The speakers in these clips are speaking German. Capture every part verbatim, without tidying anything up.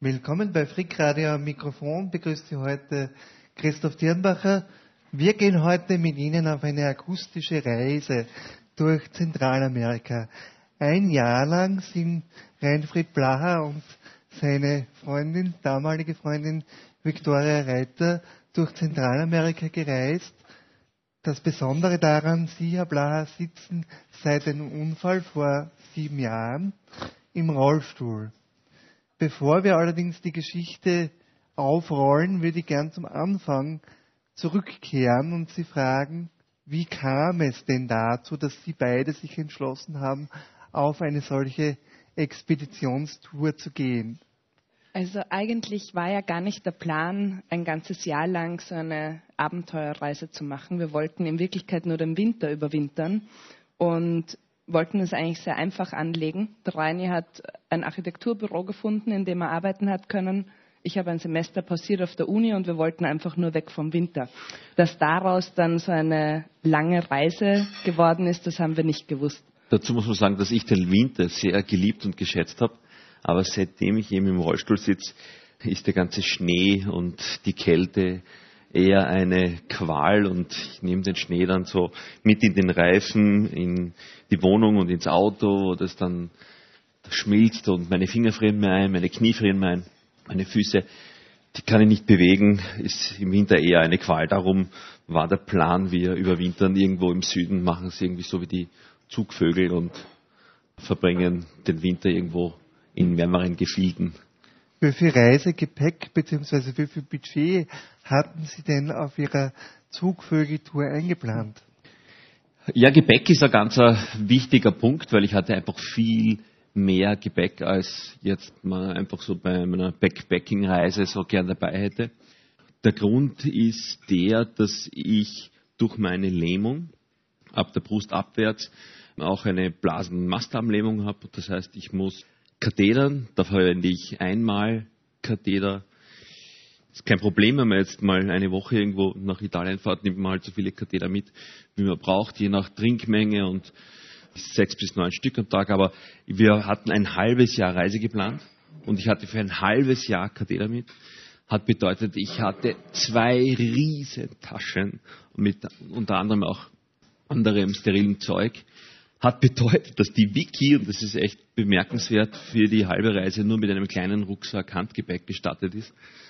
Willkommen bei Frick Radio am Mikrofon. Begrüßt Sie heute Christoph Dirnbacher. Wir gehen heute mit Ihnen auf eine akustische Reise durch Zentralamerika. Ein Jahr lang sind Reinfried Blaha und seine Freundin, damalige Freundin Viktoria Reiter, durch Zentralamerika gereist. Das Besondere daran, Sie, Herr Blaha, sitzen seit dem Unfall vor sieben Jahren im Rollstuhl. Bevor wir allerdings die Geschichte aufrollen, würde ich gern zum Anfang zurückkehren und Sie fragen, wie kam es denn dazu, dass Sie beide sich entschlossen haben, auf eine solche Expeditionstour zu gehen? Also eigentlich war ja gar nicht der Plan, ein ganzes Jahr lang so eine Abenteuerreise zu machen. Wir wollten in Wirklichkeit nur den Winter überwintern und wollten es eigentlich sehr einfach anlegen. Der Reini hat ein Architekturbüro gefunden, in dem er arbeiten hat können. Ich habe ein Semester pausiert auf der Uni und wir wollten einfach nur weg vom Winter. Dass daraus dann so eine lange Reise geworden ist, das haben wir nicht gewusst. Dazu muss man sagen, dass ich den Winter sehr geliebt und geschätzt habe. Aber seitdem ich eben im Rollstuhl sitze, ist der ganze Schnee und die Kälte eher eine Qual. Und ich nehme den Schnee dann so mit in den Reifen, in die Wohnung und ins Auto, wo das dann schmilzt und meine Finger frieren mir ein, meine Knie frieren mir ein, meine Füße, die kann ich nicht bewegen, ist im Winter eher eine Qual. Darum war der Plan, wir überwintern irgendwo im Süden, machen es irgendwie so wie die Zugvögel und verbringen den Winter irgendwo in wärmeren Gefilden. Wie viel Reisegepäck bzw. wie viel Budget hatten Sie denn auf Ihrer Zugvögeltour eingeplant? Ja, Gepäck ist ein ganz wichtiger Punkt, weil ich hatte einfach viel mehr Gepäck, als jetzt mal einfach so bei meiner Backpacking-Reise so gern dabei hätte. Der Grund ist der, dass ich durch meine Lähmung ab der Brust abwärts auch eine Blasen-Mastdarmlähmung habe. Das heißt, ich muss Kathetern, da verwende ich einmal Katheter. Das ist kein Problem, wenn man jetzt mal eine Woche irgendwo nach Italien fährt, nimmt man halt so viele Katheter mit, wie man braucht, je nach Trinkmenge und sechs bis neun Stück am Tag. Aber wir hatten ein halbes Jahr Reise geplant und ich hatte für ein halbes Jahr Katheter mit. Hat bedeutet, ich hatte zwei riesen Taschen mit unter anderem auch anderem sterilen Zeug. Hat bedeutet, dass die Vicky, und das ist echt bemerkenswert, für die halbe Reise nur mit einem kleinen Rucksack Handgepäck gestattet ist.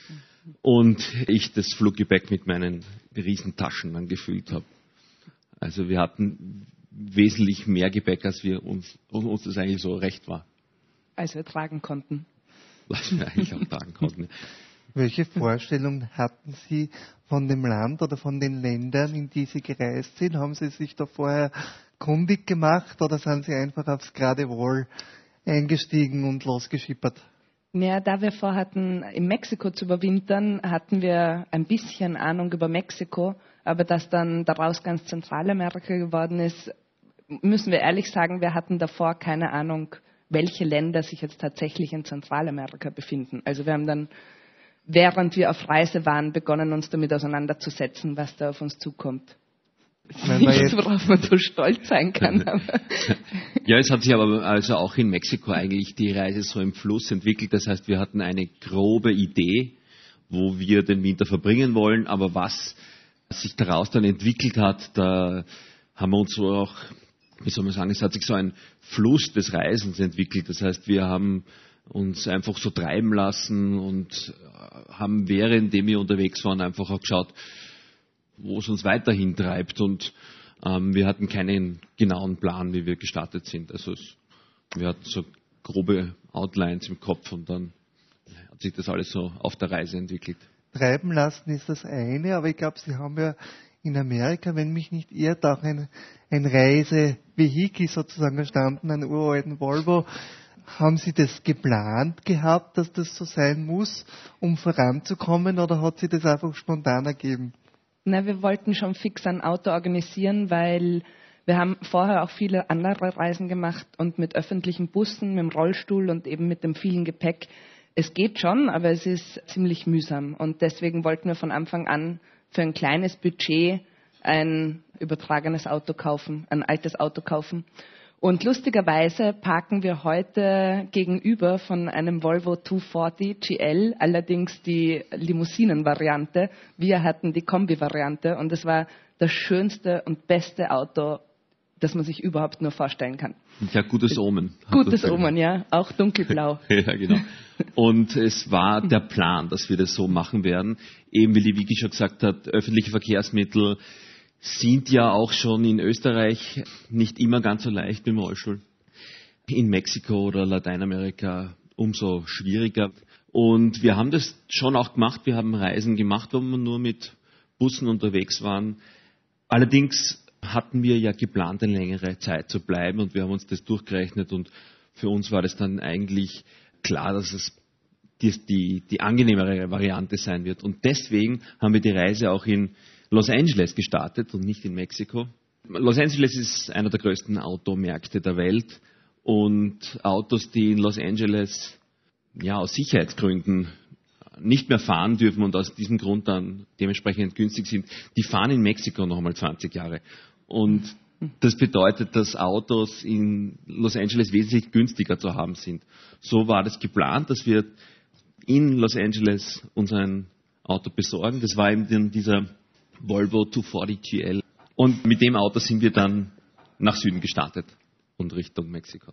Und ich das Fluggepäck mit meinen riesen Taschen dann gefüllt habe. Also wir hatten wesentlich mehr Gepäck, als wir uns, uns das eigentlich so recht war. Als wir tragen konnten. Was wir eigentlich auch tragen konnten. Welche Vorstellung hatten Sie von dem Land oder von den Ländern, in die Sie gereist sind? Haben Sie sich da vorher kundig gemacht oder sind Sie einfach aufs Geradewohl eingestiegen und losgeschippert? Ja, da wir vorhatten, in Mexiko zu überwintern, hatten wir ein bisschen Ahnung über Mexiko, aber dass dann daraus ganz Zentralamerika geworden ist, müssen wir ehrlich sagen, wir hatten davor keine Ahnung, welche Länder sich jetzt tatsächlich in Zentralamerika befinden. Also wir haben dann, während wir auf Reise waren, begonnen, uns damit auseinanderzusetzen, was da auf uns zukommt. Nichts, worauf man so stolz sein kann. Aber ja, es hat sich aber also auch in Mexiko eigentlich die Reise so im Fluss entwickelt. Das heißt, wir hatten eine grobe Idee, wo wir den Winter verbringen wollen. Aber was sich daraus dann entwickelt hat, da haben wir uns so auch, wie soll man sagen, es hat sich so ein Fluss des Reisens entwickelt. Das heißt, wir haben uns einfach so treiben lassen und haben, währenddem wir unterwegs waren, einfach auch geschaut, wo es uns weiterhin treibt. Und ähm, wir hatten keinen genauen Plan, wie wir gestartet sind. Also es, wir hatten so grobe Outlines im Kopf und dann hat sich das alles so auf der Reise entwickelt. Treiben lassen ist das eine, aber ich glaube, Sie haben ja in Amerika, wenn mich nicht irrt, auch ein, ein Reisevehikel sozusagen erstanden, einen uralten Volvo. Haben Sie das geplant gehabt, dass das so sein muss, um voranzukommen, oder hat sich das einfach spontan ergeben? Na, wir wollten schon fix ein Auto organisieren, weil wir haben vorher auch viele andere Reisen gemacht und mit öffentlichen Bussen, mit dem Rollstuhl und eben mit dem vielen Gepäck. Es geht schon, aber es ist ziemlich mühsam. Und deswegen wollten wir von Anfang an für ein kleines Budget ein übertragenes Auto kaufen, ein altes Auto kaufen. Und lustigerweise parken wir heute gegenüber von einem Volvo zweihundertvierzig G L, allerdings die Limousinen-Variante. Wir hatten die Kombi-Variante und es war das schönste und beste Auto, das man sich überhaupt nur vorstellen kann. Ja, gutes Omen. Gutes Omen, ja. Auch dunkelblau. Ja, genau. Und es war der Plan, dass wir das so machen werden. Eben, wie die Vicky schon gesagt hat, öffentliche Verkehrsmittel sind ja auch schon in Österreich nicht immer ganz so leicht mit dem Rollstuhl. In Mexiko oder Lateinamerika umso schwieriger. Und wir haben das schon auch gemacht. Wir haben Reisen gemacht, wo wir nur mit Bussen unterwegs waren. Allerdings hatten wir ja geplant, eine längere Zeit zu bleiben und wir haben uns das durchgerechnet und für uns war das dann eigentlich klar, dass es die, die, die angenehmere Variante sein wird. Und deswegen haben wir die Reise auch in Los Angeles gestartet und nicht in Mexiko. Los Angeles ist einer der größten Automärkte der Welt und Autos, die in Los Angeles ja aus Sicherheitsgründen nicht mehr fahren dürfen und aus diesem Grund dann dementsprechend günstig sind, die fahren in Mexiko noch einmal zwanzig Jahre. Und das bedeutet, dass Autos in Los Angeles wesentlich günstiger zu haben sind. So war das geplant, dass wir in Los Angeles uns ein Auto besorgen. Das war eben dieser Volvo zweihundertvierzig G L. Und mit dem Auto sind wir dann nach Süden gestartet und Richtung Mexiko.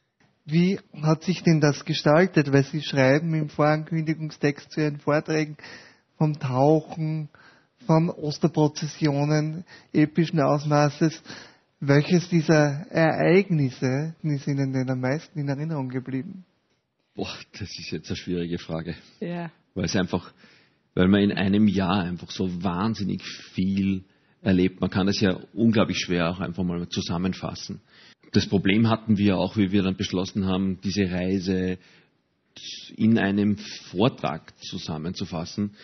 Wie hat sich denn das gestaltet? Weil Sie schreiben im Vorankündigungstext zu Ihren Vorträgen vom Tauchen, von Osterprozessionen epischen Ausmaßes. Welches dieser Ereignisse ist Ihnen denn am meisten in Erinnerung geblieben? Boah, das ist jetzt eine schwierige Frage. Ja. Weil es einfach, weil man in einem Jahr einfach so wahnsinnig viel erlebt. Man kann es ja unglaublich schwer auch einfach mal zusammenfassen. Das Problem hatten wir auch, wie wir dann beschlossen haben, diese Reise in einem Vortrag zusammenzufassen.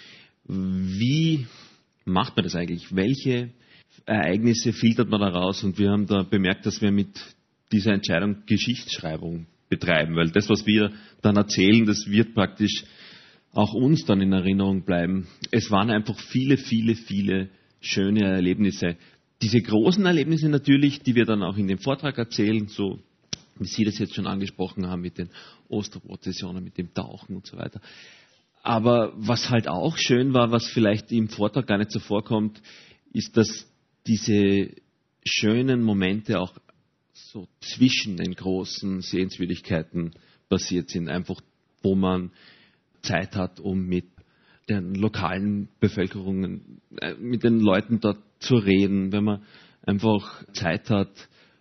Wie macht man das eigentlich? Welche Ereignisse filtert man daraus? Und wir haben da bemerkt, dass wir mit dieser Entscheidung Geschichtsschreibung betreiben, weil das, was wir dann erzählen, das wird praktisch auch uns dann in Erinnerung bleiben. Es waren einfach viele, viele, viele schöne Erlebnisse. Diese großen Erlebnisse natürlich, die wir dann auch in dem Vortrag erzählen, so wie Sie das jetzt schon angesprochen haben mit den Osterprozessionen, mit dem Tauchen und so weiter. Aber was halt auch schön war, was vielleicht im Vortrag gar nicht so vorkommt, ist, dass diese schönen Momente auch so zwischen den großen Sehenswürdigkeiten passiert sind. Einfach, wo man Zeit hat, um mit den lokalen Bevölkerungen, mit den Leuten dort zu reden, wenn man einfach Zeit hat,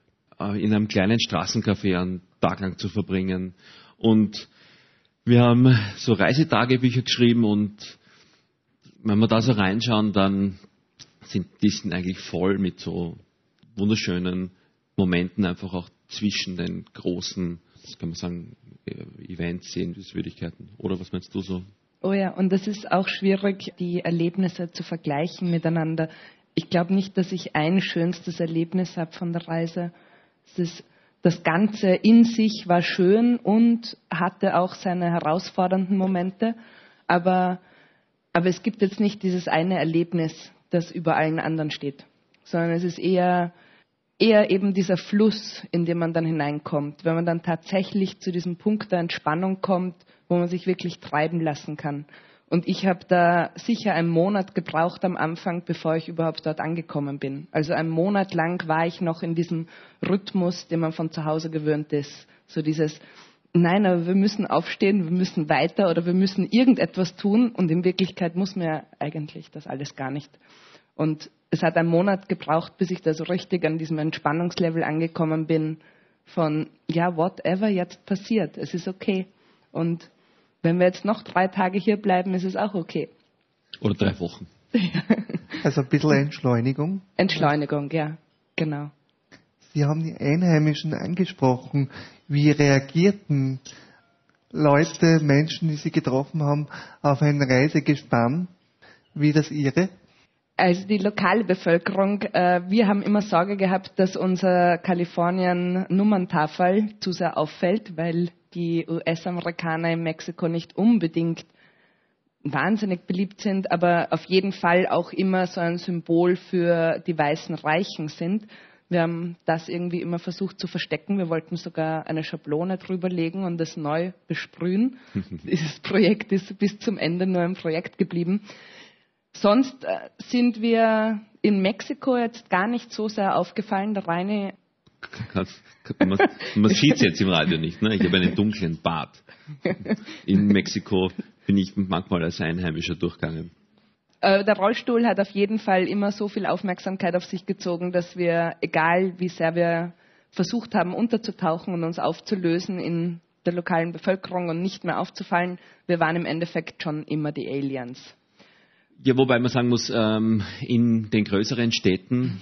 in einem kleinen Straßencafé einen Tag lang zu verbringen. Und wir haben so Reisetagebücher geschrieben und wenn wir da so reinschauen, dann sind die sind eigentlich voll mit so wunderschönen Momenten, einfach auch zwischen den großen, das kann man sagen, Events, Sehenswürdigkeiten. Oder was meinst du so? Oh ja, und es ist auch schwierig, die Erlebnisse zu vergleichen miteinander. Ich glaube nicht, dass ich ein schönstes Erlebnis habe von der Reise. Es ist, das Ganze in sich war schön und hatte auch seine herausfordernden Momente. Aber, aber es gibt jetzt nicht dieses eine Erlebnis, das über allen anderen steht. Sondern es ist eher, eher eben dieser Fluss, in den man dann hineinkommt. Wenn man dann tatsächlich zu diesem Punkt der Entspannung kommt, wo man sich wirklich treiben lassen kann. Und ich habe da sicher einen Monat gebraucht am Anfang, bevor ich überhaupt dort angekommen bin. Also einen Monat lang war ich noch in diesem Rhythmus, den man von zu Hause gewöhnt ist. So dieses, nein, aber wir müssen aufstehen, wir müssen weiter oder wir müssen irgendetwas tun. Und in Wirklichkeit muss man ja eigentlich das alles gar nicht. Und es hat einen Monat gebraucht, bis ich da so richtig an diesem Entspannungslevel angekommen bin von, ja, whatever jetzt passiert, es ist okay. Und wenn wir jetzt noch drei Tage hier bleiben, ist es auch okay. Oder drei Wochen. Also ein bisschen Entschleunigung. Entschleunigung, ja, genau. Sie haben die Einheimischen angesprochen. Wie reagierten Leute, Menschen, die Sie getroffen haben, auf ein Reisegespann wie das Ihre? Also die lokale Bevölkerung, äh, wir haben immer Sorge gehabt, dass unser Kalifornien-Nummerntafel zu sehr auffällt, weil die U S-Amerikaner in Mexiko nicht unbedingt wahnsinnig beliebt sind, aber auf jeden Fall auch immer so ein Symbol für die weißen Reichen sind. Wir haben das irgendwie immer versucht zu verstecken. Wir wollten sogar eine Schablone drüber legen und es neu besprühen. Dieses Projekt ist bis zum Ende nur ein Projekt geblieben. Sonst äh, sind wir in Mexiko jetzt gar nicht so sehr aufgefallen. Der Reini... Man, man sieht es jetzt im Radio nicht. Ne? Ich habe einen dunklen Bart. In Mexiko bin ich manchmal als Einheimischer durchgegangen. Der Rollstuhl hat auf jeden Fall immer so viel Aufmerksamkeit auf sich gezogen, dass wir, egal wie sehr wir versucht haben, unterzutauchen und uns aufzulösen in der lokalen Bevölkerung und nicht mehr aufzufallen, wir waren im Endeffekt schon immer die Aliens. Ja, wobei man sagen muss, ähm, in den größeren Städten,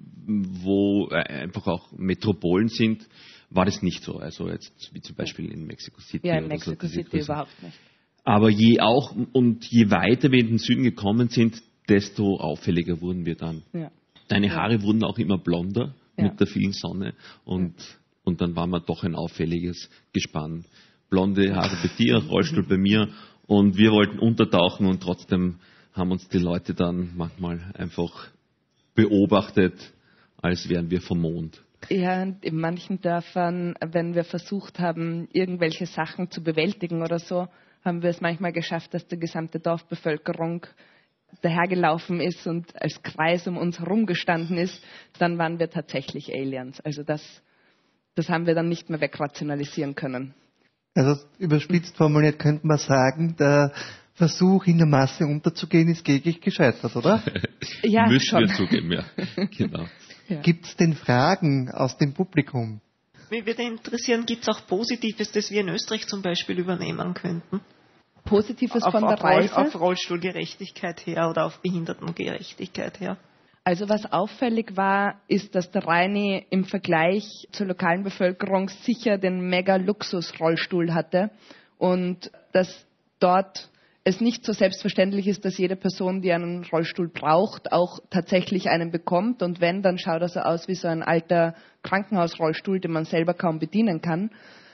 wo einfach auch Metropolen sind, war das nicht so. Also jetzt wie zum Beispiel in Mexico City. Ja, in oder Mexico so, City überhaupt nicht. Aber je auch und je weiter wir in den Süden gekommen sind, desto auffälliger wurden wir dann. Ja. Deine ja. Haare wurden auch immer blonder ja. mit der vielen Sonne und, ja. und dann waren wir doch ein auffälliges Gespann. Blonde Haare bei dir, Rollstuhl bei mir und wir wollten untertauchen und trotzdem haben uns die Leute dann manchmal einfach beobachtet, als wären wir vom Mond. Ja, in manchen Dörfern, wenn wir versucht haben, irgendwelche Sachen zu bewältigen oder so, haben wir es manchmal geschafft, dass die gesamte Dorfbevölkerung dahergelaufen ist und als Kreis um uns herum gestanden ist. Dann waren wir tatsächlich Aliens. Also das, das haben wir dann nicht mehr wegrationalisieren können. Also überspitzt formuliert könnte man sagen, der Versuch, in der Masse unterzugehen, ist gehörig gescheitert, oder? Ja, müssen schon. wir zugeben, ja. Genau. Ja. Gibt es denn Fragen aus dem Publikum? Mich würde interessieren, gibt es auch Positives, das wir in Österreich zum Beispiel übernehmen könnten? Positives auf, von der auf, Reise? Auf Rollstuhlgerechtigkeit her oder auf Behindertengerechtigkeit her? Also was auffällig war, ist, dass der Reini im Vergleich zur lokalen Bevölkerung sicher den Mega-Luxus-Rollstuhl hatte und dass dort es nicht so selbstverständlich ist, dass jede Person, die einen Rollstuhl braucht, auch tatsächlich einen bekommt. Und wenn, dann schaut er so aus wie so ein alter Krankenhausrollstuhl, den man selber kaum bedienen kann.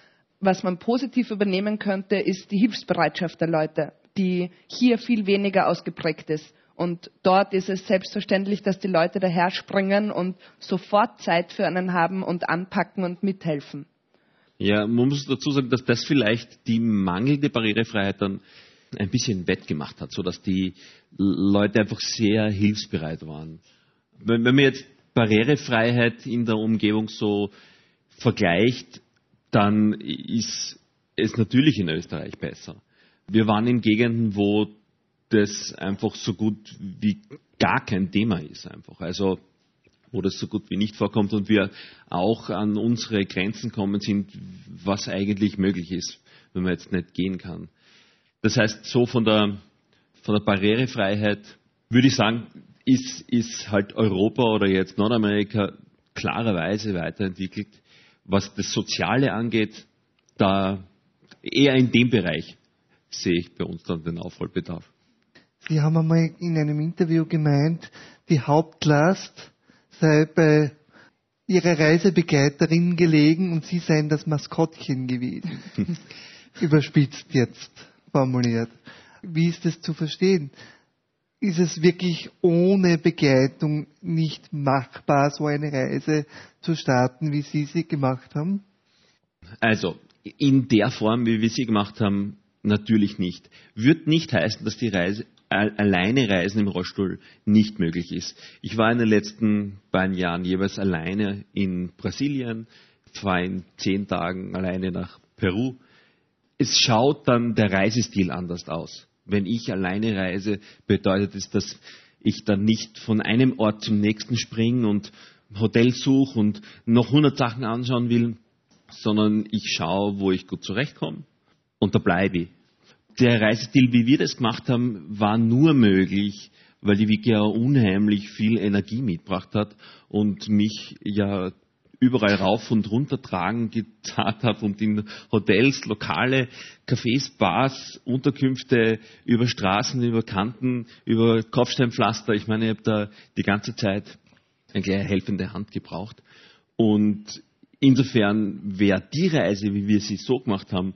Was man positiv übernehmen könnte, ist die Hilfsbereitschaft der Leute, die hier viel weniger ausgeprägt ist. Und dort ist es selbstverständlich, dass die Leute daher springen und sofort Zeit für einen haben und anpacken und mithelfen. Ja, man muss dazu sagen, dass das vielleicht die mangelnde Barrierefreiheit dann ein bisschen wettgemacht hat, sodass die Leute einfach sehr hilfsbereit waren. Wenn, wenn man jetzt Barrierefreiheit in der Umgebung so vergleicht, dann ist es natürlich in Österreich besser. Wir waren in Gegenden, wo das einfach so gut wie gar kein Thema ist einfach. Also wo das so gut wie nicht vorkommt und wir auch an unsere Grenzen kommen sind, was eigentlich möglich ist, wenn man jetzt nicht gehen kann. Das heißt, so von der, von der Barrierefreiheit würde ich sagen, ist, ist halt Europa oder jetzt Nordamerika klarerweise weiterentwickelt. Was das Soziale angeht, da eher in dem Bereich sehe ich bei uns dann den Aufholbedarf. Sie haben einmal in einem Interview gemeint, die Hauptlast sei bei Ihrer Reisebegleiterin gelegen und Sie seien das Maskottchen gewesen. Überspitzt jetzt formuliert. Wie ist das zu verstehen? Ist es wirklich ohne Begleitung nicht machbar, so eine Reise zu starten, wie Sie sie gemacht haben? Also, in der Form, wie wir sie gemacht haben, natürlich nicht. Wird nicht heißen, dass die Reise, alleine Reisen im Rollstuhl nicht möglich ist. Ich war in den letzten beiden Jahren jeweils alleine in Brasilien, war in zehn Tagen alleine nach Peru. Es schaut dann der Reisestil anders aus. Wenn ich alleine reise, bedeutet es, dass ich dann nicht von einem Ort zum nächsten springe und Hotel suche und noch hundert Sachen anschauen will, sondern ich schaue, wo ich gut zurechtkomme und da bleibe ich. Der Reisestil, wie wir das gemacht haben, war nur möglich, weil die Vicky ja unheimlich viel Energie mitgebracht hat und mich ja überall rauf und runter tragen gezahlt habe und in Hotels, Lokale, Cafés, Bars, Unterkünfte, über Straßen, über Kanten, über Kopfsteinpflaster. Ich meine, ich habe da die ganze Zeit eine kleine helfende Hand gebraucht. Und insofern wäre die Reise, wie wir sie so gemacht haben,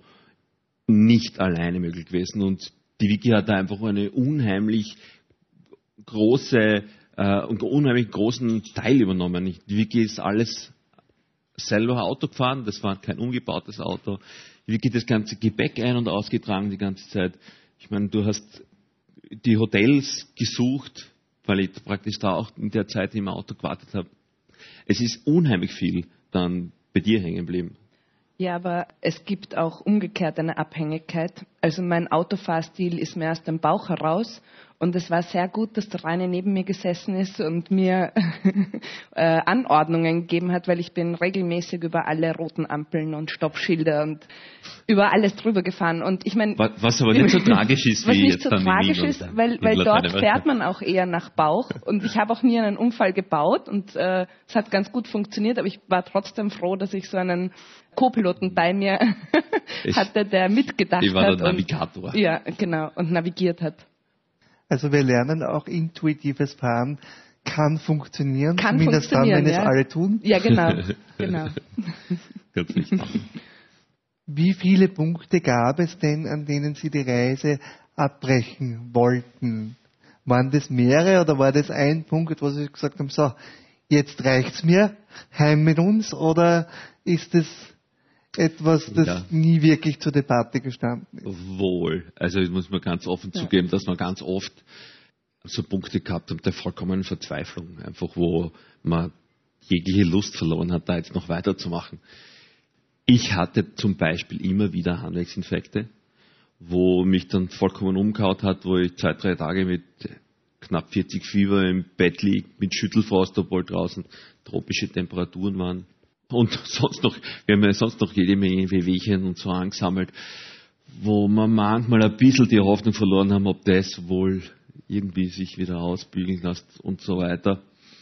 nicht alleine möglich gewesen. Und die Vicky hat da einfach eine unheimlich große äh, und unheimlich großen Teil übernommen. Ich, Vicky ist alles selber Auto gefahren, das war kein umgebautes Auto. Vicky das ganze Gepäck ein- und ausgetragen die ganze Zeit. Ich meine, du hast die Hotels gesucht, weil ich praktisch da auch in der Zeit im Auto gewartet habe. Es ist unheimlich viel dann bei dir hängen geblieben. Ja, aber es gibt auch umgekehrt eine Abhängigkeit. Also mein Autofahrstil ist mehr aus dem Bauch heraus. Und es war sehr gut, dass der Rainer neben mir gesessen ist und mir äh, Anordnungen gegeben hat, weil ich bin regelmäßig über alle roten Ampeln und Stoppschilder und über alles drüber gefahren. Und ich meine, was aber nicht so tragisch ist, was wie nicht jetzt so dann tragisch in Wien ist, und weil, weil dort Lateinamerika. fährt man auch eher nach Bauch. Und ich habe auch nie einen Unfall gebaut und äh, es hat ganz gut funktioniert. Aber ich war trotzdem froh, dass ich so einen Co-Piloten bei mir hatte, der mitgedacht ich war hat der Navigator. und, ja, genau, und navigiert hat. Also wir lernen auch, intuitives Fahren kann funktionieren, Kann zumindest dann, wenn funktionieren, es ja. alle tun. Ja, genau. genau. Ganz wichtig. Wie viele Punkte gab es denn, an denen Sie die Reise abbrechen wollten? Waren das mehrere oder war das ein Punkt, wo Sie gesagt haben, so, jetzt reicht's mir, heim mit uns, oder ist das etwas, das Ja. nie wirklich zur Debatte gestanden ist? Wohl. Also ich muss mir ganz offen Ja. zugeben, dass wir ganz oft so Punkte gehabt haben der vollkommenen Verzweiflung, einfach wo man jegliche Lust verloren hat, da jetzt noch weiterzumachen. Ich hatte zum Beispiel immer wieder Harnwegsinfekte, wo mich dann vollkommen umgehauen hat, wo ich zwei, drei Tage mit knapp vierzig Fieber im Bett liege, mit Schüttelfrost, obwohl draußen tropische Temperaturen waren. Und sonst noch, wir haben ja sonst noch jede Menge Wehwehchen und so angesammelt, wo wir manchmal ein bisschen die Hoffnung verloren haben, ob das wohl irgendwie sich wieder ausbügeln lässt und so weiter.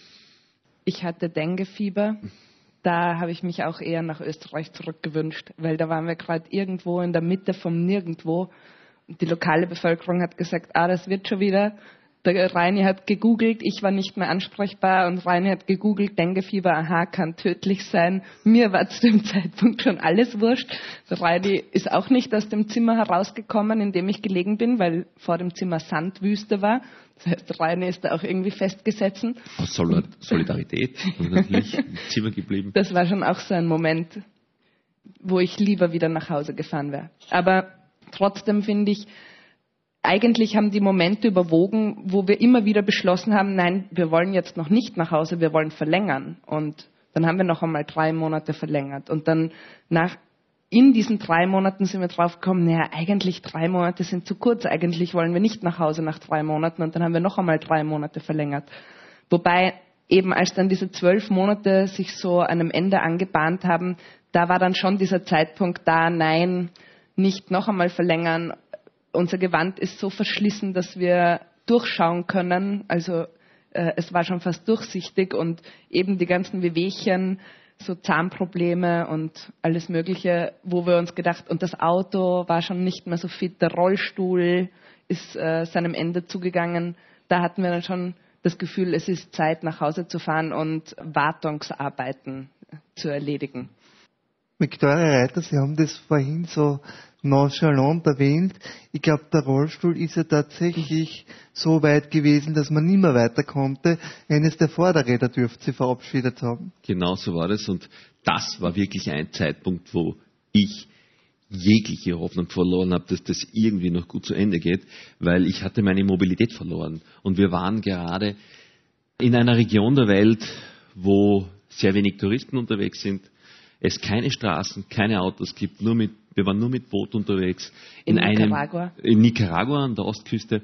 Ich hatte Denguefieber. Da habe ich mich auch eher nach Österreich zurückgewünscht, weil da waren wir gerade irgendwo in der Mitte vom Nirgendwo. Und die lokale Bevölkerung hat gesagt, ah, das wird schon wieder. Der Reini hat gegoogelt, ich war nicht mehr ansprechbar und Reini hat gegoogelt, Denguefieber, aha, kann tödlich sein. Mir war zu dem Zeitpunkt schon alles wurscht. Der Reini ist auch nicht aus dem Zimmer herausgekommen, in dem ich gelegen bin, weil vor dem Zimmer Sandwüste war. Das heißt, der Reini ist da auch irgendwie festgesetzt. Aus Sol- Solidarität natürlich im Zimmer geblieben. Das war schon auch so ein Moment, wo ich lieber wieder nach Hause gefahren wäre. Aber trotzdem finde ich, eigentlich haben die Momente überwogen, wo wir immer wieder beschlossen haben, nein, wir wollen jetzt noch nicht nach Hause, wir wollen verlängern. Und dann haben wir noch einmal drei Monate verlängert. Und dann nach, in diesen drei Monaten sind wir drauf gekommen, naja, eigentlich drei Monate sind zu kurz, eigentlich wollen wir nicht nach Hause nach drei Monaten. Und dann haben wir noch einmal drei Monate verlängert. Wobei eben als dann diese zwölf Monate sich so einem Ende angebahnt haben, da war dann schon dieser Zeitpunkt da, nein, nicht noch einmal verlängern. Unser Gewand ist so verschlissen, dass wir durchschauen können. Also äh, es war schon fast durchsichtig und eben die ganzen Wehwehchen, so Zahnprobleme und alles Mögliche, wo wir uns gedacht, und das Auto war schon nicht mehr so fit, der Rollstuhl ist äh, seinem Ende zugegangen. Da hatten wir dann schon das Gefühl, es ist Zeit, nach Hause zu fahren und Wartungsarbeiten zu erledigen. Viktoria Reiter, Sie haben das vorhin so nonchalant erwähnt. Ich glaube, der Rollstuhl ist ja tatsächlich so weit gewesen, dass man nicht mehr weiter konnte. Eines der Vorderräder dürfte Sie verabschiedet haben. Genau so war das. Und das war wirklich ein Zeitpunkt, wo ich jegliche Hoffnung verloren habe, dass das irgendwie noch gut zu Ende geht, weil ich hatte meine Mobilität verloren. Und wir waren gerade in einer Region der Welt, wo sehr wenig Touristen unterwegs sind, es keine Straßen, keine Autos gibt, nur mit, wir waren nur mit Boot unterwegs. In, in Nicaragua? Einem, in Nicaragua an der Ostküste,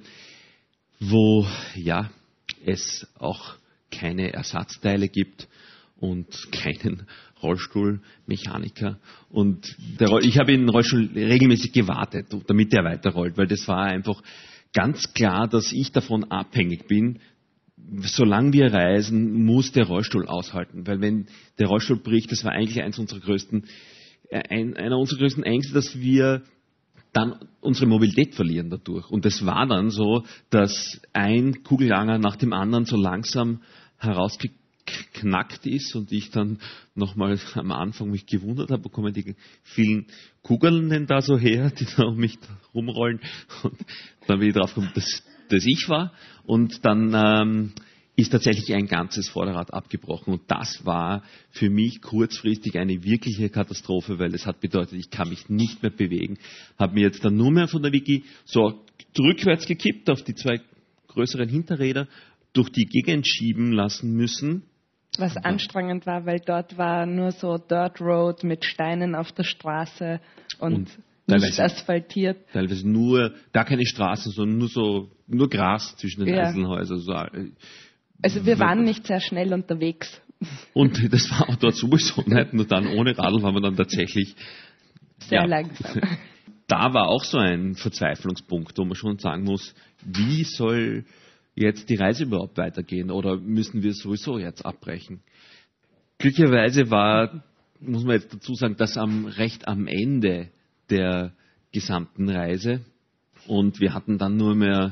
wo ja es auch keine Ersatzteile gibt und keinen Rollstuhlmechaniker. Und der, ich habe in den Rollstuhl regelmäßig gewartet, damit er weiterrollt, weil das war einfach ganz klar, dass ich davon abhängig bin. Solange wir reisen, muss der Rollstuhl aushalten, weil wenn der Rollstuhl bricht, das war eigentlich eins unserer größten, ein, einer unserer größten Ängste, dass wir dann unsere Mobilität verlieren dadurch. Und es war dann so, dass ein Kugellanger nach dem anderen so langsam herausgeknackt ist und ich dann nochmal am Anfang mich gewundert habe, wo kommen die vielen Kugeln denn da so her, die da um mich rumrollen. Und dann bin ich drauf gekommen, dass das ich war. Und dann ähm, ist tatsächlich ein ganzes Vorderrad abgebrochen. Und das war für mich kurzfristig eine wirkliche Katastrophe, weil es hat bedeutet, ich kann mich nicht mehr bewegen. Habe mir jetzt dann nur mehr von der Wiki so rückwärts gekippt auf die zwei größeren Hinterräder, durch die Gegend schieben lassen müssen. Was ja. anstrengend war, weil dort war nur so Dirt Road mit Steinen auf der Straße und, und nicht asphaltiert. Teilweise nur, gar keine Straßen, sondern nur so, nur Gras zwischen den ja. Einzelhäusern. So, also wir waren nicht sehr schnell unterwegs. Und das war auch dort sowieso nicht, nur dann ohne Radl waren wir dann tatsächlich sehr ja, langsam. Da war auch so ein Verzweiflungspunkt, wo man schon sagen muss, wie soll jetzt die Reise überhaupt weitergehen oder müssen wir sowieso jetzt abbrechen? Glücklicherweise war, muss man jetzt dazu sagen, das am recht am Ende der gesamten Reise und wir hatten dann nur mehr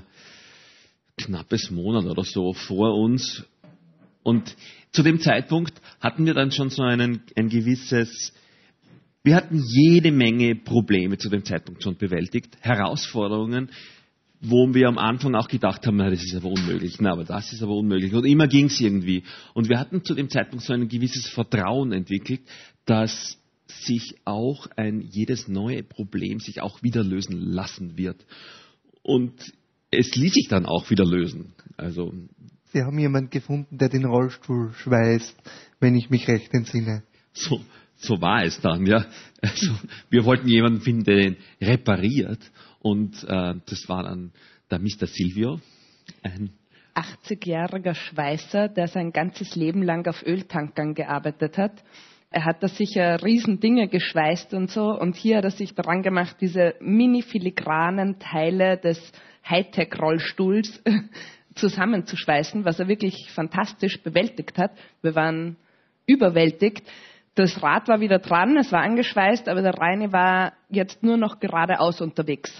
knappes Monat oder so vor uns und zu dem Zeitpunkt hatten wir dann schon so einen, ein gewisses, wir hatten jede Menge Probleme zu dem Zeitpunkt schon bewältigt, Herausforderungen, wo wir am Anfang auch gedacht haben, na, das ist aber unmöglich, na, aber das ist aber unmöglich. Und immer ging es irgendwie. Und wir hatten zu dem Zeitpunkt so ein gewisses Vertrauen entwickelt, dass sich auch ein jedes neue Problem sich auch wieder lösen lassen wird. Und es ließ sich dann auch wieder lösen. Also Sie haben jemanden gefunden, der den Rollstuhl schweißt, wenn ich mich recht entsinne. So, so war es dann, ja. Also, wir wollten jemanden finden, der den repariert. Und äh, das war dann der Mister Silvio, ein achtzigjähriger Schweißer, der sein ganzes Leben lang auf Öltankern gearbeitet hat. Er hat da sicher riesen Dinge geschweißt und so. Und hier hat er sich daran gemacht, diese mini-filigranen Teile des Hightech-Rollstuhls zusammenzuschweißen, was er wirklich fantastisch bewältigt hat. Wir waren überwältigt. Das Rad war wieder dran, es war angeschweißt, aber der Reini war jetzt nur noch geradeaus unterwegs.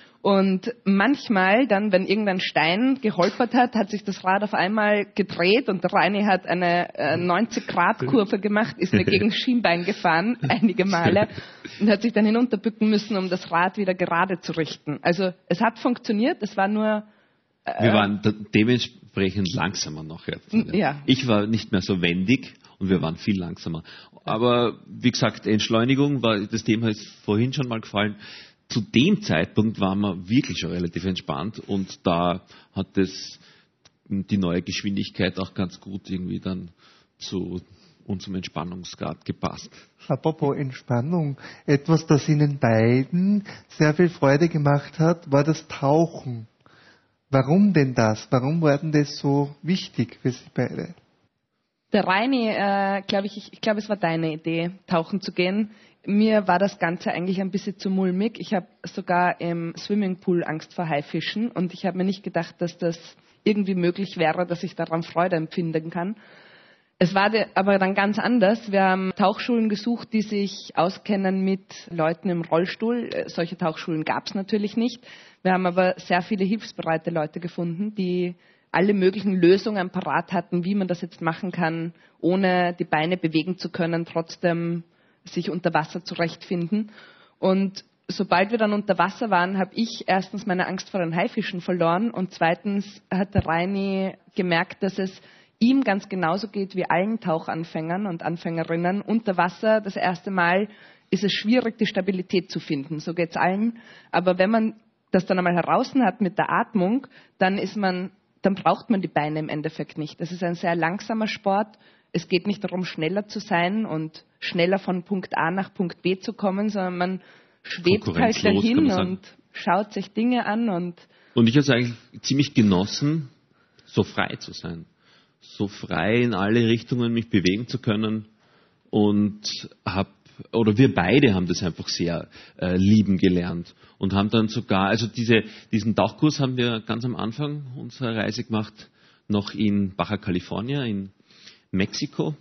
Und manchmal dann, wenn irgendein Stein geholpert hat, hat sich das Rad auf einmal gedreht und der Reini hat eine äh, neunzig-Grad-Kurve gemacht, ist mir gegen das Schienbein gefahren, einige Male, und hat sich dann hinunterbücken müssen, um das Rad wieder gerade zu richten. Also es hat funktioniert, es war nur... Äh, Wir waren dementsprechend langsamer noch jetzt. Ja. Ich war nicht mehr so wendig. Und wir waren viel langsamer. Aber wie gesagt, Entschleunigung war, das Thema ist vorhin schon mal gefallen. Zu dem Zeitpunkt waren wir wirklich schon relativ entspannt und da hat es die neue Geschwindigkeit auch ganz gut irgendwie dann zu unserem Entspannungsgrad gepasst. Apropos Entspannung, etwas, das Ihnen beiden sehr viel Freude gemacht hat, war das Tauchen. Warum denn das? Warum war denn das so wichtig für Sie beide? Der Reini, äh, glaube ich, ich, ich glaube, es war deine Idee, tauchen zu gehen. Mir war das Ganze eigentlich ein bisschen zu mulmig. Ich habe sogar im Swimmingpool Angst vor Haifischen und ich habe mir nicht gedacht, dass das irgendwie möglich wäre, dass ich daran Freude empfinden kann. Es war aber dann ganz anders. Wir haben Tauchschulen gesucht, die sich auskennen mit Leuten im Rollstuhl. Solche Tauchschulen gab es natürlich nicht. Wir haben aber sehr viele hilfsbereite Leute gefunden, die alle möglichen Lösungen parat hatten, wie man das jetzt machen kann, ohne die Beine bewegen zu können, trotzdem sich unter Wasser zurechtfinden. Und sobald wir dann unter Wasser waren, habe ich erstens meine Angst vor den Haifischen verloren und zweitens hat der Reini gemerkt, dass es ihm ganz genauso geht wie allen Tauchanfängern und Anfängerinnen. Unter Wasser das erste Mal ist es schwierig, die Stabilität zu finden. So geht es allen. Aber wenn man das dann einmal heraus hat mit der Atmung, dann ist man dann braucht man die Beine im Endeffekt nicht. Es ist ein sehr langsamer Sport. Es geht nicht darum, schneller zu sein und schneller von Punkt A nach Punkt B zu kommen, sondern man schwebt halt dahin und schaut sich Dinge an. Und, und ich habe es eigentlich ziemlich genossen, so frei zu sein. So frei in alle Richtungen mich bewegen zu können. Und habe oder wir beide haben das einfach sehr äh, lieben gelernt und haben dann sogar, also diese, diesen Tauchkurs haben wir ganz am Anfang unserer Reise gemacht, noch in Baja California in Mexiko.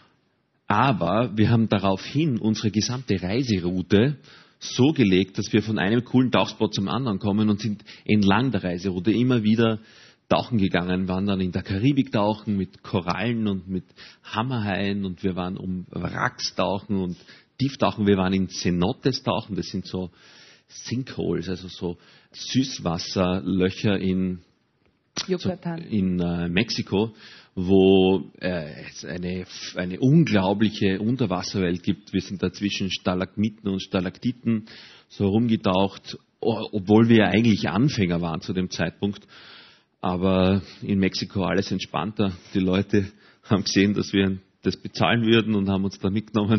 Aber wir haben daraufhin unsere gesamte Reiseroute so gelegt, dass wir von einem coolen Tauchspot zum anderen kommen und sind entlang der Reiseroute immer wieder tauchen gegangen, waren dann in der Karibik tauchen mit Korallen und mit Hammerhaien und wir waren um Wracks tauchen und Tieftauchen. Wir waren in Cenotes tauchen, das sind so Sinkholes, also so Süßwasserlöcher in Yucatan. in äh, Mexiko, wo äh, es eine, eine unglaubliche Unterwasserwelt gibt. Wir sind da zwischen Stalagmiten und Stalaktiten so rumgetaucht, obwohl wir ja eigentlich Anfänger waren zu dem Zeitpunkt. Aber in Mexiko alles entspannter. Die Leute haben gesehen, dass wir das bezahlen würden und haben uns da mitgenommen.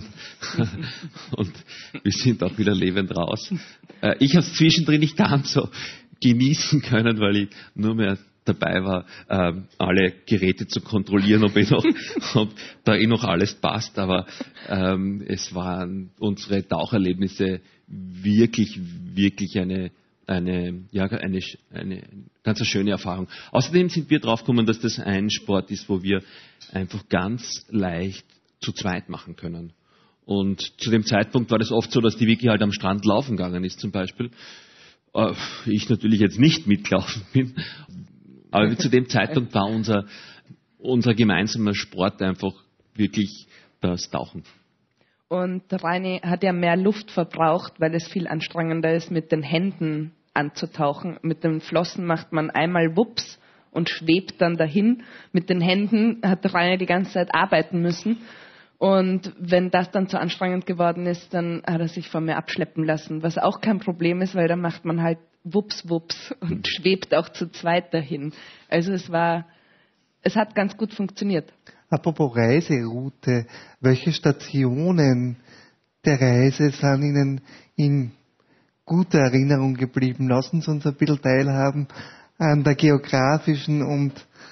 Und wir sind auch wieder lebend raus. Äh, ich habe es zwischendrin nicht ganz so genießen können, weil ich nur mehr dabei war, äh, alle Geräte zu kontrollieren, ob, eh noch, ob da eh noch alles passt. Aber ähm, es waren unsere Taucherlebnisse wirklich, wirklich eine, eine, ja, eine, eine ganz eine schöne Erfahrung. Außerdem sind wir draufgekommen, dass das ein Sport ist, wo wir einfach ganz leicht zu zweit machen können. Und zu dem Zeitpunkt war das oft so, dass die Vicky halt am Strand laufen gegangen ist zum Beispiel. Äh, ich natürlich jetzt nicht mitgelaufen bin. Aber zu dem Zeitpunkt war unser, unser gemeinsamer Sport einfach wirklich das Tauchen. Und Reini hat ja mehr Luft verbraucht, weil es viel anstrengender ist, mit den Händen anzutauchen. Mit den Flossen macht man einmal Wups und schwebt dann dahin. Mit den Händen hat Reini die ganze Zeit arbeiten müssen. Und wenn das dann zu anstrengend geworden ist, dann hat er sich von mir abschleppen lassen. Was auch kein Problem ist, weil dann macht man halt Wups, Wups und schwebt auch zu zweit dahin. Also es war, es hat ganz gut funktioniert. Apropos Reiseroute, welche Stationen der Reise sind Ihnen in guter Erinnerung geblieben? Lassen Sie uns ein bisschen teilhaben an der geografischen und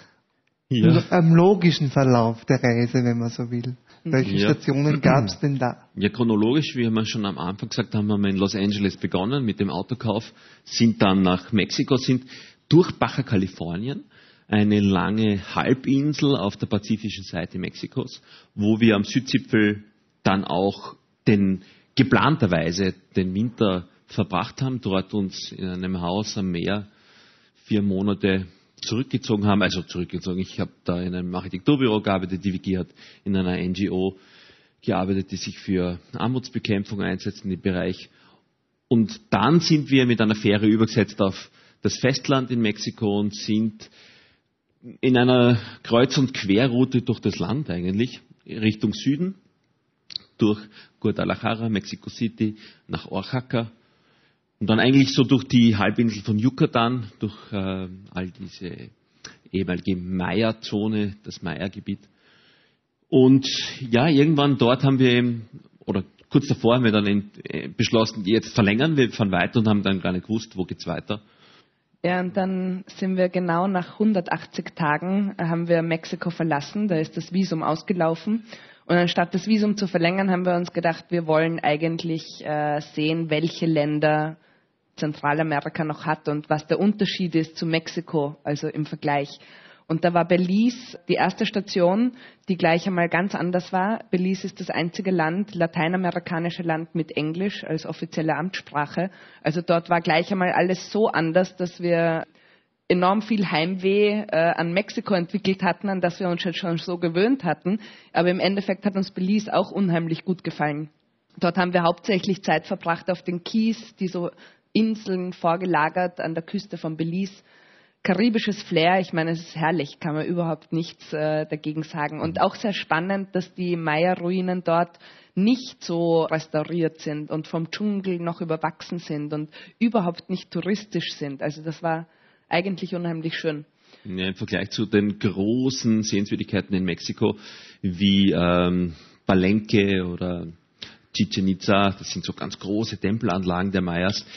ja. am logischen Verlauf der Reise, wenn man so will. Welche ja. Stationen gab es denn da? Ja, chronologisch, wie wir schon am Anfang gesagt haben, haben wir in Los Angeles begonnen mit dem Autokauf, sind dann nach Mexiko, sind durch Baja Californien, eine lange Halbinsel auf der pazifischen Seite Mexikos, wo wir am Südzipfel dann auch den, geplanterweise den Winter verbracht haben, dort uns in einem Haus am Meer vier Monate zurückgezogen haben, also zurückgezogen. Ich habe da in einem Architekturbüro gearbeitet, die Vicky hat in einer N G O gearbeitet, die sich für Armutsbekämpfung einsetzt in dem Bereich. Und dann sind wir mit einer Fähre übergesetzt auf das Festland in Mexiko und sind in einer Kreuz- und Querroute durch das Land eigentlich, Richtung Süden, durch Guadalajara, Mexico City, nach Oaxaca. Und dann eigentlich so durch die Halbinsel von Yucatan, durch äh, all diese ehemalige Maya-Zone, das Maya-Gebiet. Und ja, irgendwann dort haben wir eben, oder kurz davor haben wir dann in, äh, beschlossen, jetzt verlängern wir von weiter und haben dann gar nicht gewusst, wo geht's weiter. Ja, und dann sind wir genau nach hundertachtzig Tagen, haben wir Mexiko verlassen, da ist das Visum ausgelaufen. Und anstatt das Visum zu verlängern, haben wir uns gedacht, wir wollen eigentlich äh, sehen, welche Länder Zentralamerika noch hat und was der Unterschied ist zu Mexiko, also im Vergleich. Und da war Belize die erste Station, die gleich einmal ganz anders war. Belize ist das einzige Land, lateinamerikanische Land mit Englisch als offizielle Amtssprache. Also dort war gleich einmal alles so anders, dass wir enorm viel Heimweh äh, an Mexiko entwickelt hatten, an das wir uns jetzt schon so gewöhnt hatten. Aber im Endeffekt hat uns Belize auch unheimlich gut gefallen. Dort haben wir hauptsächlich Zeit verbracht auf den Keys, die so Inseln vorgelagert an der Küste von Belize. Karibisches Flair, ich meine, es ist herrlich, kann man überhaupt nichts äh, dagegen sagen. Und auch sehr spannend, dass die Maya-Ruinen dort nicht so restauriert sind und vom Dschungel noch überwachsen sind und überhaupt nicht touristisch sind. Also das war eigentlich unheimlich schön. Ja, im Vergleich zu den großen Sehenswürdigkeiten in Mexiko wie ähm, Palenque oder Chichen Itza, das sind so ganz große Tempelanlagen der Mayas,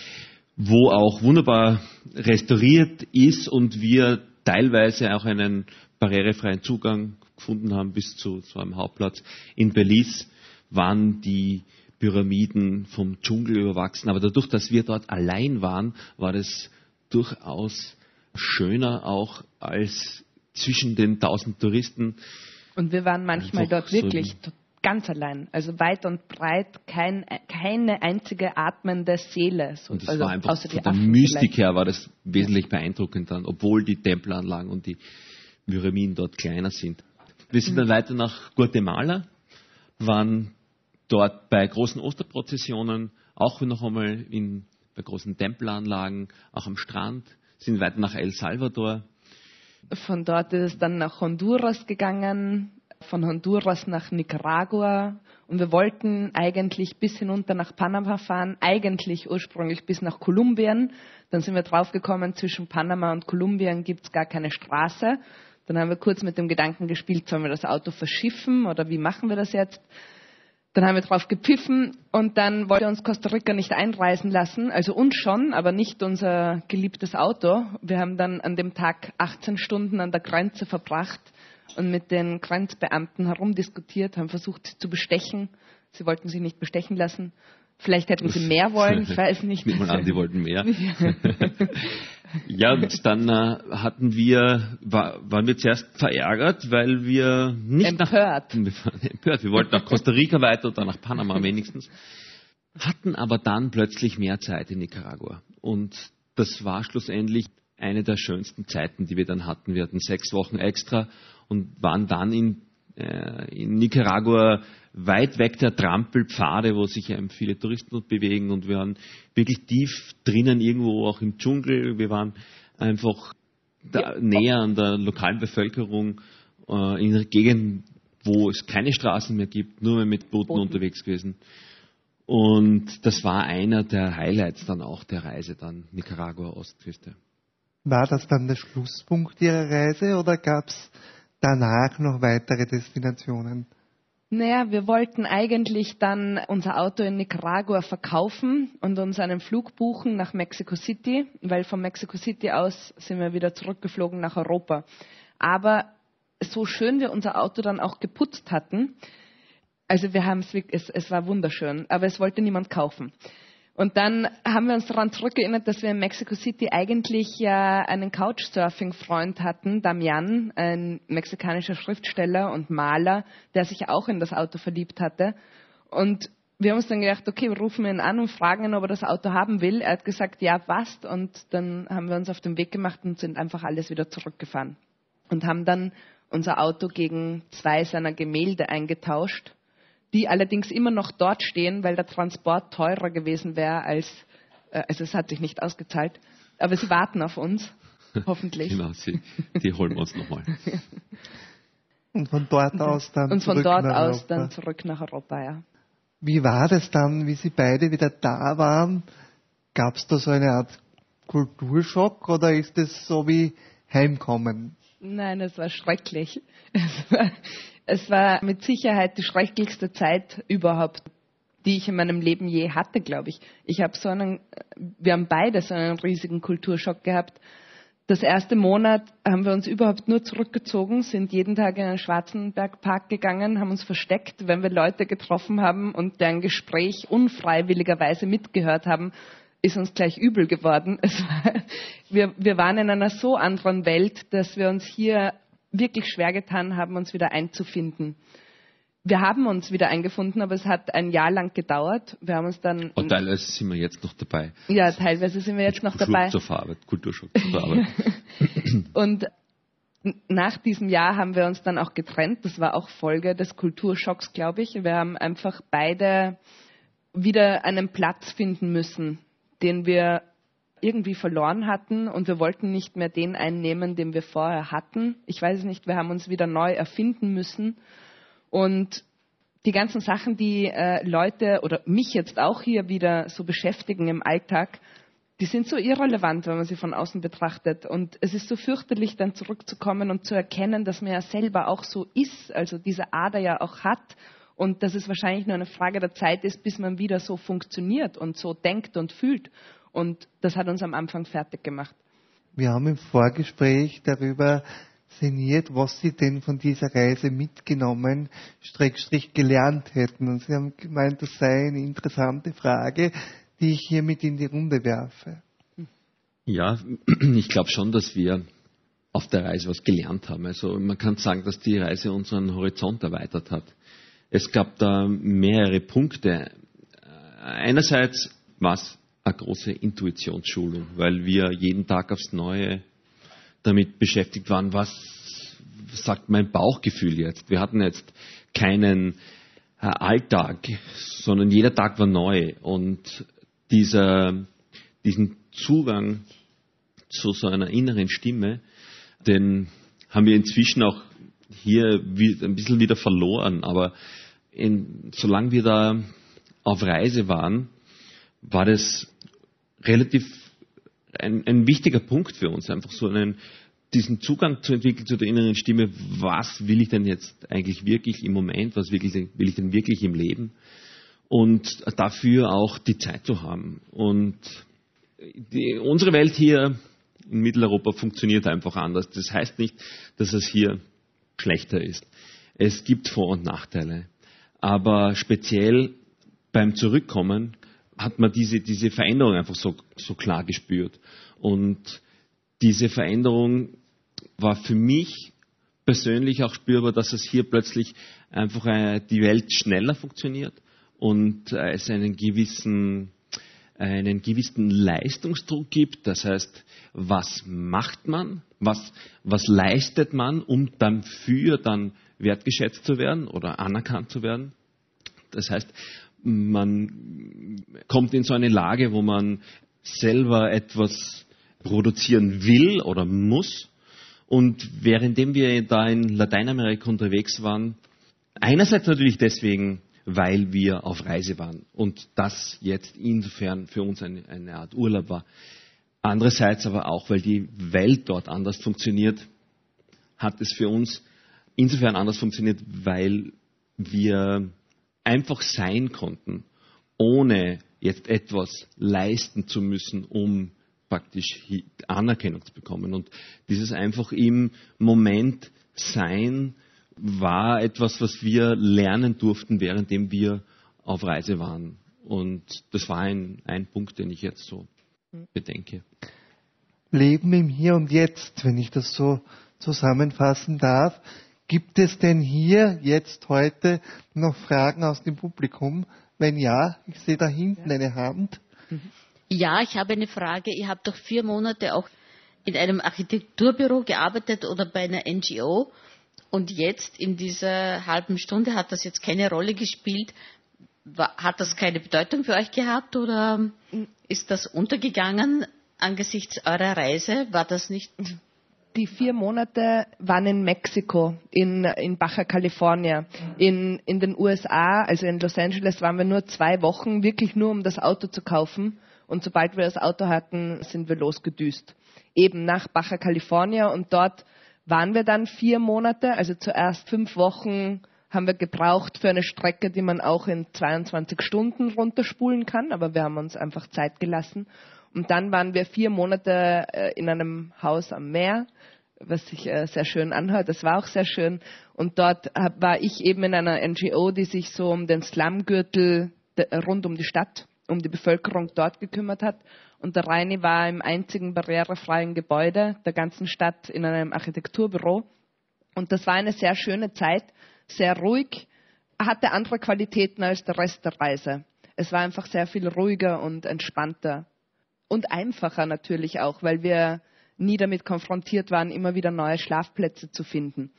wo auch wunderbar restauriert ist und wir teilweise auch einen barrierefreien Zugang gefunden haben bis zu so einem Hauptplatz. In Belize waren die Pyramiden vom Dschungel überwachsen, aber dadurch, dass wir dort allein waren, war das durchaus schöner auch als zwischen den tausend Touristen. Und wir waren manchmal dort wirklich so ganz allein, also weit und breit, kein, keine einzige atmende Seele. So, und es also war einfach, außer von der Mystik her war das wesentlich beeindruckend dann, obwohl die Tempelanlagen und die Pyramiden dort kleiner sind. Wir sind mhm. dann weiter nach Guatemala, waren dort bei großen Osterprozessionen, auch noch einmal in, bei großen Tempelanlagen, auch am Strand, sind weiter nach El Salvador, Von dort ist es dann nach Honduras gegangen, von Honduras nach Nicaragua. Und wir wollten eigentlich bis hinunter nach Panama fahren, eigentlich ursprünglich bis nach Kolumbien. Dann sind wir draufgekommen, zwischen Panama und Kolumbien gibt es gar keine Straße. Dann haben wir kurz mit dem Gedanken gespielt, sollen wir das Auto verschiffen oder wie machen wir das jetzt? Dann haben wir drauf gepfiffen und dann wollte uns Costa Rica nicht einreisen lassen, also uns schon, aber nicht unser geliebtes Auto. Wir haben dann an dem Tag achtzehn Stunden an der Grenze verbracht und mit den Grenzbeamten herumdiskutiert, haben versucht, sie zu bestechen. Sie wollten sich nicht bestechen lassen. Vielleicht hätten sie mehr wollen, ich weiß nicht. Nehmen wir an, die wollten mehr. Ja, und dann äh, hatten wir, war, waren wir zuerst verärgert, weil wir nicht empört. nach... Empört. Wir wollten nach Costa Rica weiter oder nach Panama wenigstens. Hatten aber dann plötzlich mehr Zeit in Nicaragua. Und das war schlussendlich eine der schönsten Zeiten, die wir dann hatten. Wir hatten sechs Wochen extra und waren dann in, äh, in Nicaragua weit weg der Trampelpfade, wo sich ähm, viele Touristen dort bewegen. Und wir waren wirklich tief drinnen, irgendwo auch im Dschungel. Wir waren einfach da, ja. näher an der lokalen Bevölkerung, äh, in einer Gegend, wo es keine Straßen mehr gibt, nur mehr mit Booten Boten. unterwegs gewesen. Und das war einer der Highlights dann auch der Reise, dann Nicaragua, Ostküste. War das dann der Schlusspunkt Ihrer Reise oder gab es danach noch weitere Destinationen? Naja, wir wollten eigentlich dann unser Auto in Nicaragua verkaufen und uns einen Flug buchen nach Mexico City, weil von Mexico City aus sind wir wieder zurückgeflogen nach Europa. Aber so schön wir unser Auto dann auch geputzt hatten, also wir haben es, es war wunderschön, aber es wollte niemand kaufen. Und dann haben wir uns daran zurückerinnert, dass wir in Mexico City eigentlich ja einen Couchsurfing-Freund hatten, Damian, ein mexikanischer Schriftsteller und Maler, der sich auch in das Auto verliebt hatte. Und wir haben uns dann gedacht, okay, wir rufen ihn an und fragen ihn, ob er das Auto haben will. Er hat gesagt, ja, passt. Und dann haben wir uns auf den Weg gemacht und sind einfach alles wieder zurückgefahren. Und haben dann unser Auto gegen zwei seiner Gemälde eingetauscht, die allerdings immer noch dort stehen, weil der Transport teurer gewesen wäre als, äh, also es hat sich nicht ausgezahlt, aber sie warten auf uns, hoffentlich. Genau, sie, die holen wir uns nochmal. Und von dort aus dann Und von zurück dort nach aus Europa. dann zurück nach Europa, ja. Wie war das dann, wie Sie beide wieder da waren? Gab es da so eine Art Kulturschock oder ist es so wie Heimkommen? Nein, es war schrecklich. Es war, es war mit Sicherheit die schrecklichste Zeit überhaupt, die ich in meinem Leben je hatte, glaube ich. Ich habe so einen, wir haben beide so einen riesigen Kulturschock gehabt. Das erste Monat haben wir uns überhaupt nur zurückgezogen, sind jeden Tag in den Schwarzenbergpark gegangen, haben uns versteckt, wenn wir Leute getroffen haben und deren Gespräch unfreiwilligerweise mitgehört haben, ist uns gleich übel geworden. Es war, wir, wir waren in einer so anderen Welt, dass wir uns hier wirklich schwer getan haben, uns wieder einzufinden. Wir haben uns wieder eingefunden, aber es hat ein Jahr lang gedauert. Wir haben uns dann... Und teilweise sind wir jetzt noch dabei. Ja, teilweise sind wir jetzt noch dabei. Zur Verarbeitung, Kulturschock zur Verarbeitung. Und nach diesem Jahr haben wir uns dann auch getrennt. Das war auch Folge des Kulturschocks, glaube ich. Wir haben einfach beide wieder einen Platz finden müssen, den wir irgendwie verloren hatten, und wir wollten nicht mehr den einnehmen, den wir vorher hatten. Ich weiß es nicht, wir haben uns wieder neu erfinden müssen. Und die ganzen Sachen, die äh, Leute oder mich jetzt auch hier wieder so beschäftigen im Alltag, die sind so irrelevant, wenn man sie von außen betrachtet. Und es ist so fürchterlich, dann zurückzukommen und zu erkennen, dass man ja selber auch so ist, also diese Ader ja auch hat, und dass es wahrscheinlich nur eine Frage der Zeit ist, bis man wieder so funktioniert und so denkt und fühlt. Und das hat uns am Anfang fertig gemacht. Wir haben im Vorgespräch darüber sinniert, was Sie denn von dieser Reise mitgenommen, Schrägstrich gelernt hätten. Und Sie haben gemeint, das sei eine interessante Frage, die ich hiermit in die Runde werfe. Ja, ich glaube schon, dass wir auf der Reise was gelernt haben. Also man kann sagen, dass die Reise unseren Horizont erweitert hat. Es gab da mehrere Punkte. Einerseits war es eine große Intuitionsschulung, weil wir jeden Tag aufs Neue damit beschäftigt waren, was sagt mein Bauchgefühl jetzt. Wir hatten jetzt keinen Alltag, sondern jeder Tag war neu. Und dieser, diesen Zugang zu so einer inneren Stimme, den haben wir inzwischen auch hier ein bisschen wieder verloren. Aber in, solange wir da auf Reise waren, war das relativ ein, ein wichtiger Punkt für uns, einfach so einen, diesen Zugang zu entwickeln zu der inneren Stimme. Was will ich denn jetzt eigentlich wirklich im Moment? Was wirklich, will ich denn wirklich im Leben? Und dafür auch die Zeit zu haben. Und die, unsere Welt hier in Mitteleuropa funktioniert einfach anders. Das heißt nicht, dass es hier schlechter ist. Es gibt Vor- und Nachteile. Aber speziell beim Zurückkommen hat man diese, diese Veränderung einfach so, so klar gespürt. Und diese Veränderung war für mich persönlich auch spürbar, dass es hier plötzlich einfach äh, die Welt schneller funktioniert und äh, es einen gewissen, einen gewissen Leistungsdruck gibt. Das heißt, was macht man, was, was leistet man, um dafür dann wertgeschätzt zu werden oder anerkannt zu werden. Das heißt, man kommt in so eine Lage, wo man selber etwas produzieren will oder muss. Und währenddem wir da in Lateinamerika unterwegs waren, einerseits natürlich deswegen, weil wir auf Reise waren und das jetzt insofern für uns eine, eine Art Urlaub war. Andererseits aber auch, weil die Welt dort anders funktioniert, hat es für uns insofern anders funktioniert, weil wir einfach sein konnten, ohne jetzt etwas leisten zu müssen, um praktisch Anerkennung zu bekommen. Und dieses einfach im Moment sein war etwas, was wir lernen durften, währenddem wir auf Reise waren. Und das war ein, ein Punkt, den ich jetzt so bedenke. Leben im Hier und Jetzt, wenn ich das so zusammenfassen darf. Gibt es denn hier jetzt heute noch Fragen aus dem Publikum? Wenn ja, ich sehe da hinten eine Hand. Ja, ich habe eine Frage. Ihr habt doch vier Monate auch in einem Architekturbüro gearbeitet oder bei einer N G O. Und jetzt in dieser halben Stunde hat das jetzt keine Rolle gespielt. Hat das keine Bedeutung für euch gehabt oder ist das untergegangen angesichts eurer Reise? War das nicht... Die vier Monate waren in Mexiko, in, in Baja California. In, in den U S A, also in Los Angeles, waren wir nur zwei Wochen, wirklich nur um das Auto zu kaufen. Und sobald wir das Auto hatten, sind wir losgedüst. Eben nach Baja California und dort waren wir dann vier Monate, also zuerst fünf Wochen haben wir gebraucht für eine Strecke, die man auch in zweiundzwanzig Stunden runterspulen kann, aber wir haben uns einfach Zeit gelassen. Und dann waren wir vier Monate in einem Haus am Meer, was sich sehr schön anhört. Das war auch sehr schön. Und dort war ich eben in einer N G O, die sich so um den Slumgürtel rund um die Stadt, um die Bevölkerung dort gekümmert hat. Und der Reini war im einzigen barrierefreien Gebäude der ganzen Stadt in einem Architekturbüro. Und das war eine sehr schöne Zeit, sehr ruhig, hatte andere Qualitäten als der Rest der Reise. Es war einfach sehr viel ruhiger und entspannter. Und einfacher natürlich auch, weil wir nie damit konfrontiert waren, immer wieder neue Schlafplätze zu finden.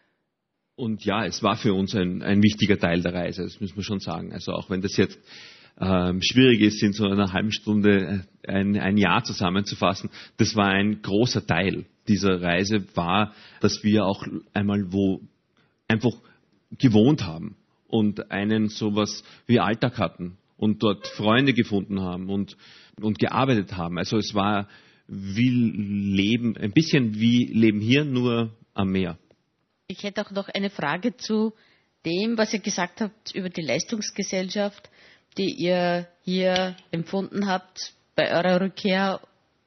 Und ja, es war für uns ein, ein wichtiger Teil der Reise, das müssen wir schon sagen. Also auch wenn das jetzt ähm, schwierig ist, in so einer halben Stunde ein, ein Jahr zusammenzufassen, das war ein großer Teil dieser Reise, war, dass wir auch einmal wo einfach gewohnt haben und einen sowas wie Alltag hatten und dort Freunde gefunden haben und und gearbeitet haben. Also es war wie Leben, ein bisschen wie Leben hier, nur am Meer. Ich hätte auch noch eine Frage zu dem, was ihr gesagt habt über die Leistungsgesellschaft, die ihr hier empfunden habt bei eurer Rückkehr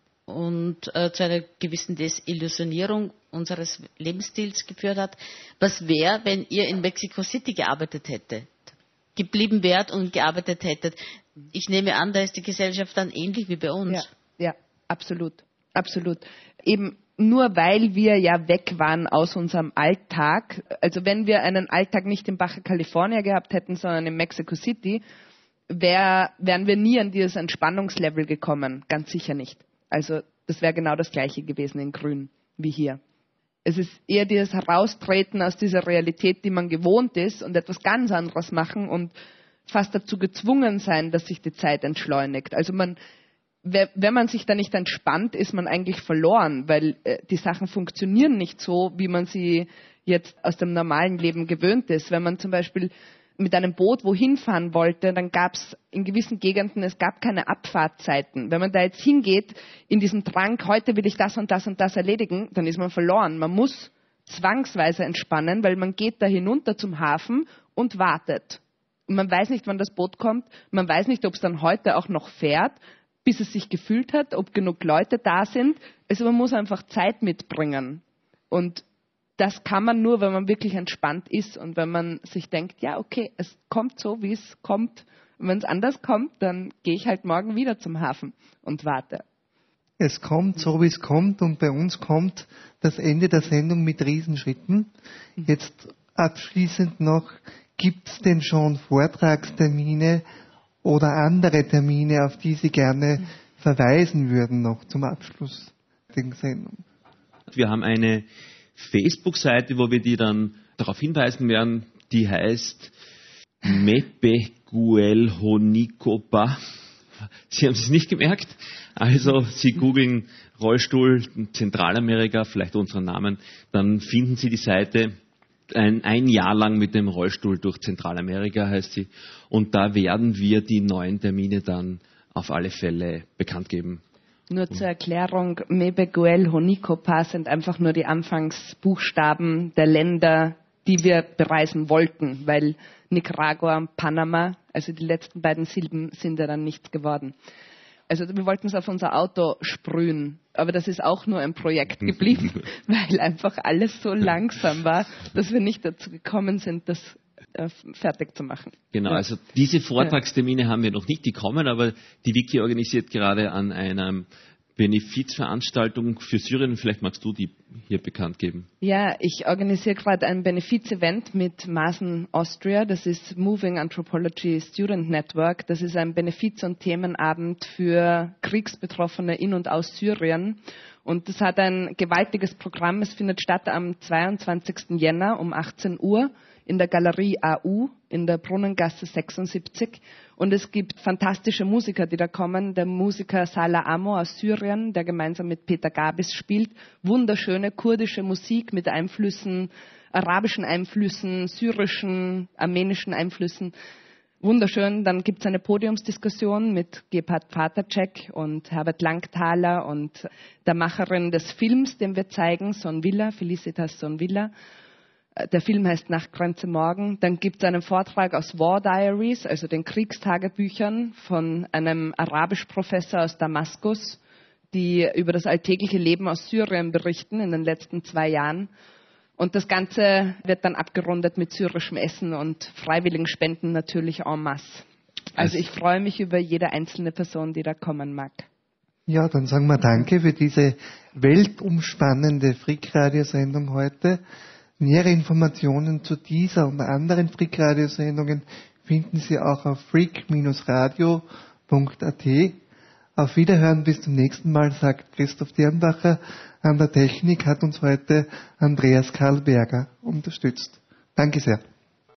und äh, zu einer gewissen Desillusionierung unseres Lebensstils geführt hat. Was wäre, wenn ihr in Mexico City gearbeitet hättet, geblieben wärt und gearbeitet hättet? Ich nehme an, da ist die Gesellschaft dann ähnlich wie bei uns. Ja, ja, absolut, absolut. Eben nur weil wir ja weg waren aus unserem Alltag, also wenn wir einen Alltag nicht in Baja California gehabt hätten, sondern in Mexico City, wär, wären wir nie an dieses Entspannungslevel gekommen, ganz sicher nicht. Also das wäre genau das Gleiche gewesen in Grün wie hier. Es ist eher dieses Heraustreten aus dieser Realität, die man gewohnt ist und etwas ganz anderes machen und fast dazu gezwungen sein, dass sich die Zeit entschleunigt. Also man, wenn man sich da nicht entspannt, ist man eigentlich verloren, weil äh, die Sachen funktionieren nicht so, wie man sie jetzt aus dem normalen Leben gewöhnt ist. Wenn man zum Beispiel mit einem Boot wohin fahren wollte, dann gab es in gewissen Gegenden, es gab keine Abfahrtzeiten. Wenn man da jetzt hingeht, in diesem Drang, heute will ich das und das und das erledigen, dann ist man verloren. Man muss zwangsweise entspannen, weil man geht da hinunter zum Hafen und wartet. Man weiß nicht, wann das Boot kommt, man weiß nicht, ob es dann heute auch noch fährt, bis es sich gefüllt hat, ob genug Leute da sind. Also man muss einfach Zeit mitbringen. Und das kann man nur, wenn man wirklich entspannt ist und wenn man sich denkt, ja, okay, es kommt so, wie es kommt. Und wenn es anders kommt, dann gehe ich halt morgen wieder zum Hafen und warte. Es kommt so, wie es kommt, und bei uns kommt das Ende der Sendung mit Riesenschritten. Jetzt abschließend noch, gibt es denn schon Vortragstermine oder andere Termine, auf die Sie gerne verweisen würden noch zum Abschluss der Sendung? Wir haben eine Facebook-Seite, wo wir die dann darauf hinweisen werden, die heißt Mepeguelhonikopa. Sie haben es nicht gemerkt. Also Sie googeln Rollstuhl Zentralamerika, vielleicht unseren Namen, dann finden Sie die Seite. Ein, ein Jahr lang mit dem Rollstuhl durch Zentralamerika heißt sie. Und da werden wir die neuen Termine dann auf alle Fälle bekannt geben. Nur zur Erklärung, Mepeguelhonikopa sind einfach nur die Anfangsbuchstaben der Länder, die wir bereisen wollten, weil Nicaragua und Panama, also die letzten beiden Silben, sind ja dann nichts geworden. Also wir wollten es auf unser Auto sprühen, aber das ist auch nur ein Projekt geblieben, weil einfach alles so langsam war, dass wir nicht dazu gekommen sind, das äh, fertig zu machen. Genau, ja. Also diese Vortragstermine ja. haben wir noch nicht, die kommen, aber die Wiki organisiert gerade an einer Benefizveranstaltung für Syrien. Vielleicht magst du die hier bekannt geben. Ja, ich organisiere gerade ein Benefiz-Event mit Masen Austria. Das ist Moving Anthropology Student Network. Das ist ein Benefiz- und Themenabend für Kriegsbetroffene in und aus Syrien. Und das hat ein gewaltiges Programm. Es findet statt am zweiundzwanzigsten Jänner um achtzehn Uhr in der Galerie A U in der Brunnengasse sechsundsiebzig. Und es gibt fantastische Musiker, die da kommen. Der Musiker Salah Amo aus Syrien, der gemeinsam mit Peter Gabis spielt. Wunderschöne kurdische Musik mit Einflüssen, arabischen Einflüssen, syrischen, armenischen Einflüssen. Wunderschön. Dann gibt es eine Podiumsdiskussion mit Gebhard Vatercheck und Herbert Langthaler und der Macherin des Films, den wir zeigen, Sonvilla, Felicitas Sonvilla. Der Film heißt Nachtgrenze Morgen. Dann gibt es einen Vortrag aus War Diaries, also den Kriegstagebüchern von einem Arabischprofessor aus Damaskus, die über das alltägliche Leben aus Syrien berichten in den letzten zwei Jahren. Und das Ganze wird dann abgerundet mit syrischem Essen und freiwilligen Spenden natürlich en masse. Also ich freue mich über jede einzelne Person, die da kommen mag. Ja, dann sagen wir danke für diese weltumspannende Freak-Radio-Sendung heute. Nähere Informationen zu dieser und anderen Freak-Radio-Sendungen finden Sie auch auf freak radio punkt a t. Auf Wiederhören, bis zum nächsten Mal, sagt Christoph Dirnbacher. An der Technik hat uns heute Andreas Karl Berger unterstützt. Danke sehr.